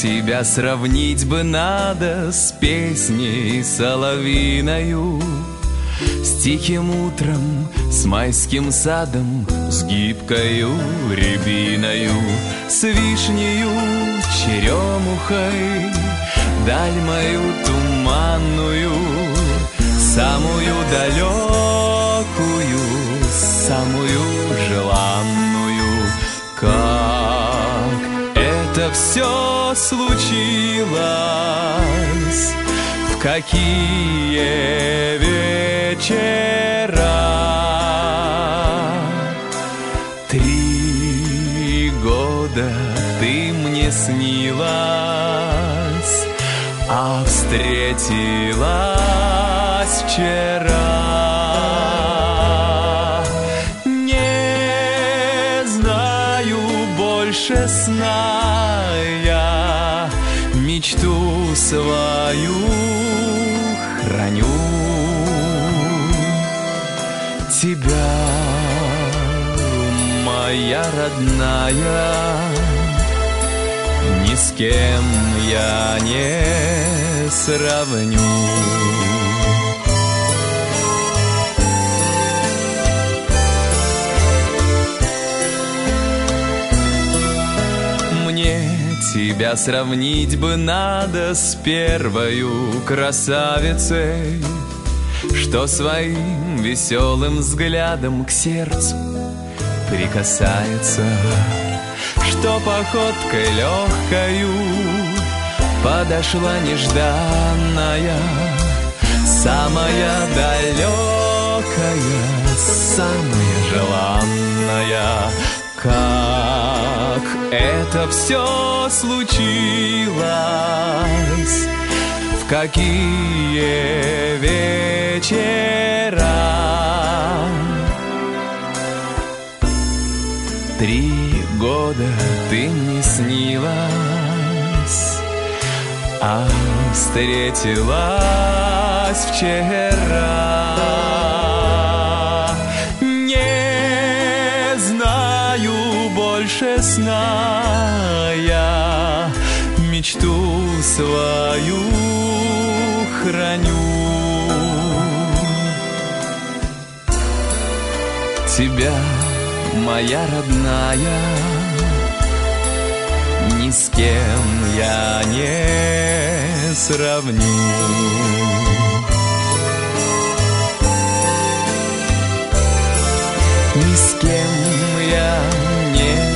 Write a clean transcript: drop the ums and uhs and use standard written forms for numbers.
Тебя сравнить бы надо с песней соловьиною, с тихим утром, с майским садом, с гибкою рябиною, с вишнею, черемухой, даль мою туманную, самую далекую, самую желанную. Как это все случилось, в какие вечера? 3 года ты мне снилась, а встретилась вчера. Не знаю больше сна я, мечту свою храню. Тебя, моя родная, ни с кем я не сравню. Мне тебя сравнить бы надо с первою красавицей, что своим веселым взглядом к сердцу прикасается, что походкой легкою подошла нежданная, самая далекая, самая желанная. Как это все случилось, в какие вечера? 3 года ты мне снилась, а встретилась вчера. Не знаю больше сна я, мечту свою храню. Тебя, моя родная, ни с кем я не сравню. Ни с кем я не